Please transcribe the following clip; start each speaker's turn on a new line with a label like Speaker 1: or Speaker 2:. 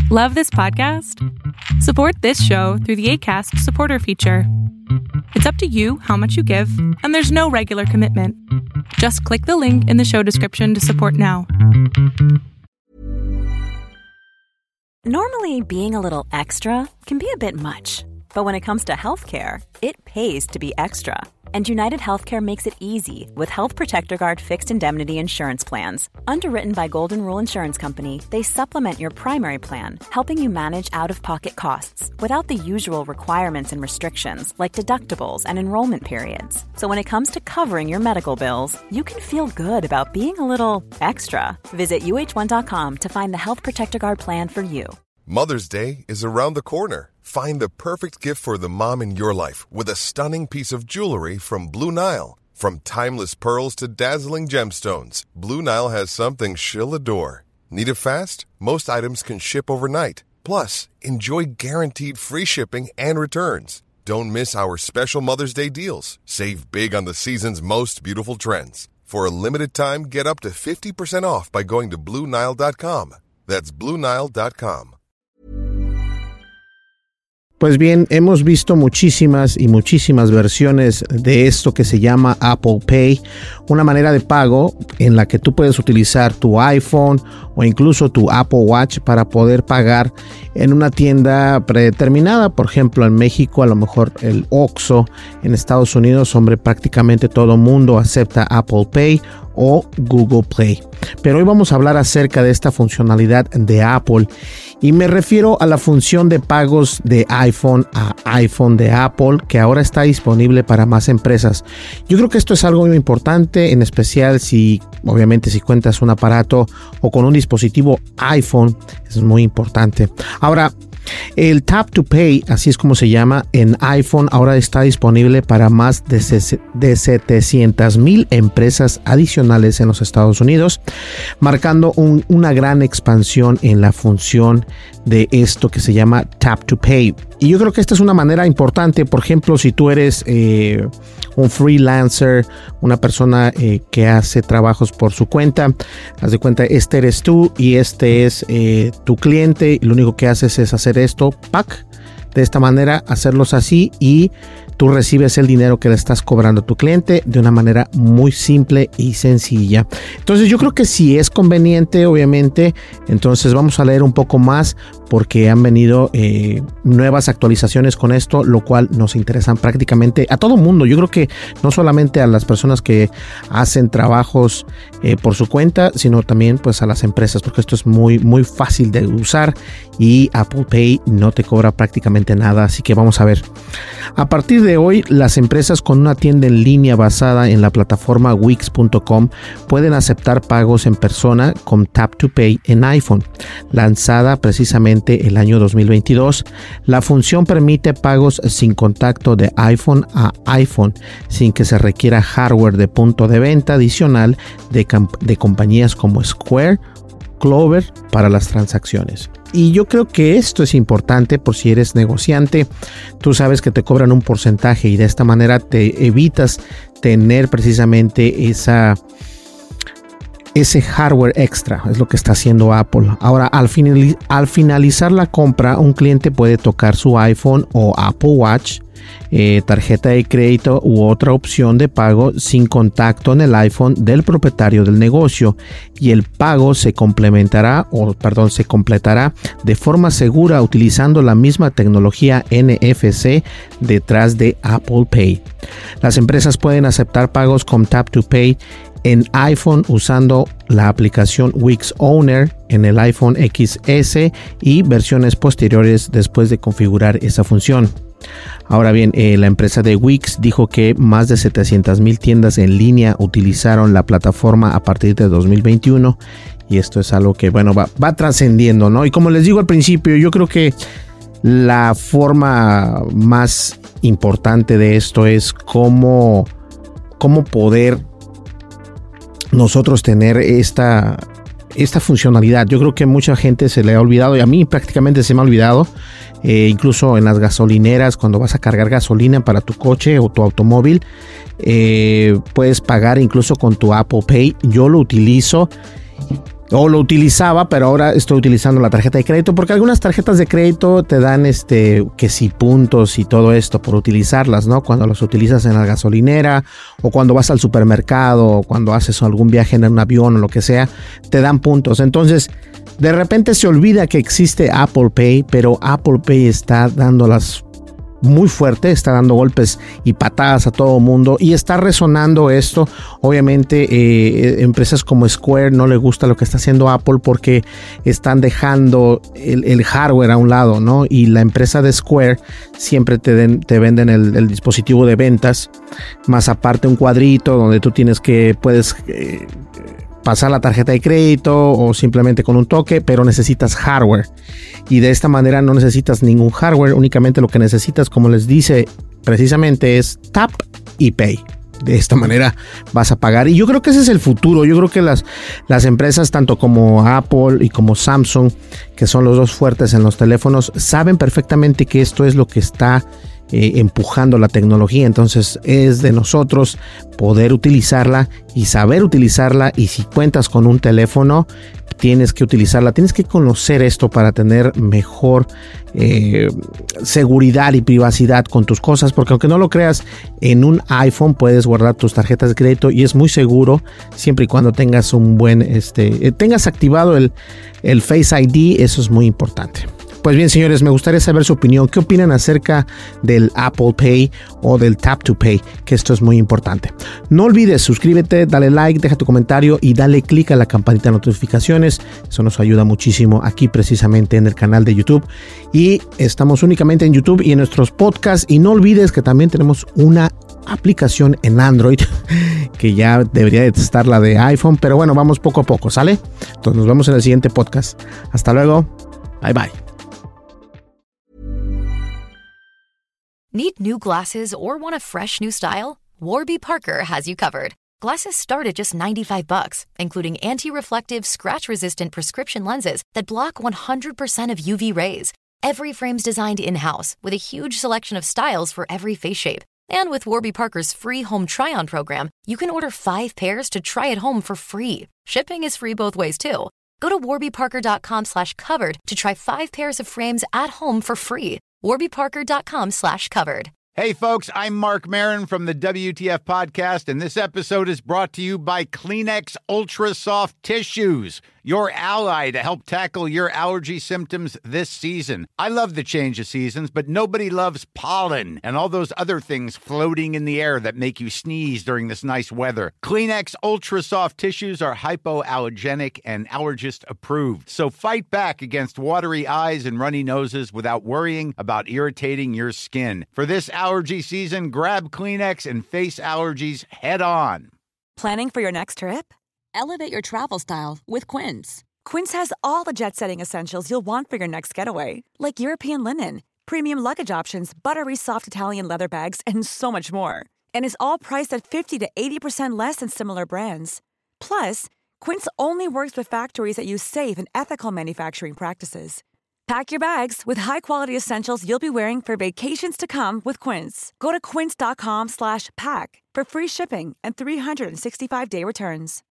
Speaker 1: Love this podcast? Support this show through the Acast supporter feature. It's up to you how much you give, and there's no regular commitment. Just click the link in the show description to support now.
Speaker 2: Normally, being a little extra can be a bit much, but when it comes to healthcare, it pays to be extra. And United Healthcare makes it easy with Health Protector Guard fixed indemnity insurance plans. Underwritten by Golden Rule Insurance Company, they supplement your primary plan, helping you manage out-of-pocket costs without the usual requirements and restrictions like deductibles and enrollment periods. So when it comes to covering your medical bills, you can feel good about being a little extra. Visit uh1.com to find the Health Protector Guard plan for you.
Speaker 3: Mother's Day is around the corner. Find the perfect gift for the mom in your life with a stunning piece of jewelry from Blue Nile. From timeless pearls to dazzling gemstones, Blue Nile has something she'll adore. Need it fast? Most items can ship overnight. Plus, enjoy guaranteed free shipping and returns. Don't miss our special Mother's Day deals. Save big on the season's most beautiful trends. For a limited time, get up to 50% off by going to BlueNile.com. That's BlueNile.com.
Speaker 4: Pues bien, hemos visto muchísimas versiones de esto que se llama Apple Pay, una manera de pago en la que tú puedes utilizar tu iPhone o incluso tu Apple Watch para poder pagar en una tienda predeterminada. Por ejemplo, en México a lo mejor el Oxxo, en Estados Unidos, prácticamente todo mundo acepta Apple Pay o Google Play. Pero hoy vamos a hablar acerca de esta funcionalidad de Apple y me refiero a la función de pagos de iPhone a iPhone de Apple, que ahora está disponible para más empresas. Yo creo que esto es algo muy importante, en especial si cuentas un aparato o con un dispositivo iPhone, es muy importante. Ahora, el Tap to Pay, así es como se llama, en iPhone ahora está disponible para más de 700,000 empresas adicionales en los Estados Unidos, marcando una gran expansión en la función de esto que se llama Tap to Pay. Y yo creo que esta es una manera importante. Por ejemplo, si tú eres un freelancer, una persona que hace trabajos por su cuenta, haz de cuenta, este eres tú y este es tu cliente, y lo único que haces es hacer esto, de esta manera, hacerlos así, y tú recibes el dinero que le estás cobrando a tu cliente de una manera muy simple y sencilla. Entonces yo creo que si es conveniente, obviamente, entonces vamos a leer un poco más porque han venido nuevas actualizaciones con esto, lo cual nos interesan prácticamente a todo mundo. Yo creo que no solamente a las personas que hacen trabajos por su cuenta, sino también pues a las empresas, porque esto es muy fácil de usar y Apple Pay no te cobra prácticamente nada. Así que vamos a ver. A partir de hoy, las empresas con una tienda en línea basada en la plataforma Wix.com pueden aceptar pagos en persona con Tap to Pay en iPhone. Lanzada precisamente el año 2022, la función permite pagos sin contacto de iPhone a iPhone, sin que se requiera hardware de punto de venta adicional de compañías como Square, Clover para las transacciones. Y yo creo que esto es importante por si eres negociante. Tú sabes que te cobran un porcentaje y de esta manera te evitas tener precisamente ese hardware extra. Es lo que está haciendo Apple. Ahora, al finalizar la compra, un cliente puede tocar su iPhone o Apple Watch, tarjeta de crédito u otra opción de pago sin contacto en el iPhone del propietario del negocio, y el pago se completará de forma segura utilizando la misma tecnología NFC detrás de Apple Pay. Las empresas pueden aceptar pagos con Tap to Pay en iPhone usando la aplicación Wix Owner en el iPhone XS y versiones posteriores después de configurar esa función. Ahora bien, la empresa de Wix dijo que más de 700,000 tiendas en línea utilizaron la plataforma a partir de 2021, y esto es algo que va trascendiendo, ¿no? Y como les digo al principio, yo creo que la forma más importante de esto es cómo poder nosotros tener esta funcionalidad. Yo creo que mucha gente se le ha olvidado, y a mí prácticamente se me ha olvidado. Incluso en las gasolineras, cuando vas a cargar gasolina para tu coche o tu automóvil, puedes pagar incluso con tu Apple Pay. Yo lo utilizo O lo utilizaba, pero ahora estoy utilizando la tarjeta de crédito porque algunas tarjetas de crédito te dan que si puntos y todo esto por utilizarlas, ¿no? Cuando las utilizas en la gasolinera o cuando vas al supermercado o cuando haces algún viaje en un avión o lo que sea, te dan puntos. Entonces, de repente se olvida que existe Apple Pay, pero Apple Pay está dándolas muy fuerte, está dando golpes y patadas a todo mundo y está resonando esto. Obviamente empresas como Square no le gusta lo que está haciendo Apple porque están dejando el hardware a un lado, ¿no? Y la empresa de Square siempre te venden el dispositivo de ventas, más aparte un cuadrito donde tú puedes pasar la tarjeta de crédito o simplemente con un toque, pero necesitas hardware. Y de esta manera no necesitas ningún hardware, únicamente lo que necesitas, como les dice precisamente, es tap y pay. De esta manera vas a pagar. Y yo creo que ese es el futuro. Yo creo que las empresas, tanto como Apple y como Samsung, que son los dos fuertes en los teléfonos, saben perfectamente que esto es lo que está empujando la tecnología. Entonces es de nosotros poder utilizarla y saber utilizarla, y si cuentas con un teléfono tienes que utilizarla, tienes que conocer esto para tener mejor seguridad y privacidad con tus cosas, porque aunque no lo creas, en un iPhone puedes guardar tus tarjetas de crédito y es muy seguro siempre y cuando tengas un buen tengas activado el Face ID. Eso es muy importante. Pues bien, señores, me gustaría saber su opinión. ¿Qué opinan acerca del Apple Pay o del Tap to Pay? Que esto es muy importante. No olvides, suscríbete, dale like, deja tu comentario y dale click a la campanita de notificaciones. Eso nos ayuda muchísimo aquí precisamente en el canal de YouTube. Y estamos únicamente en YouTube y en nuestros podcasts. Y no olvides que también tenemos una aplicación en Android que ya debería de estar la de iPhone. Pero bueno, vamos poco a poco, ¿sale? Entonces nos vemos en el siguiente podcast. Hasta luego. Bye bye.
Speaker 5: Need new glasses or want a fresh new style? Warby Parker has you covered. Glasses start at just $95, including anti-reflective, scratch-resistant prescription lenses that block 100% of UV rays. Every frame's designed in-house with a huge selection of styles for every face shape. And with Warby Parker's free home try-on program, you can order 5 pairs to try at home for free. Shipping is free both ways, too. Go to warbyparker.com/covered to try 5 pairs of frames at home for free. warbyparker.com/covered.
Speaker 6: Hey, folks, I'm Mark Maron from the WTF Podcast, and this episode is brought to you by Kleenex Ultra Soft Tissues, your ally to help tackle your allergy symptoms this season. I love the change of seasons, but nobody loves pollen and all those other things floating in the air that make you sneeze during this nice weather. Kleenex Ultra Soft Tissues are hypoallergenic and allergist approved, so fight back against watery eyes and runny noses without worrying about irritating your skin. For this allergy season, grab Kleenex and face allergies head on.
Speaker 7: Planning for your next trip? Elevate your travel style with Quince. Quince has all the jet-setting essentials you'll want for your next getaway, like European linen, premium luggage options, buttery soft Italian leather bags, and so much more. And is all priced at 50 to 80% less than similar brands. Plus, Quince only works with factories that use safe and ethical manufacturing practices. Pack your bags with high-quality essentials you'll be wearing for vacations to come with Quince. Go to quince.com/pack for free shipping and 365-day returns.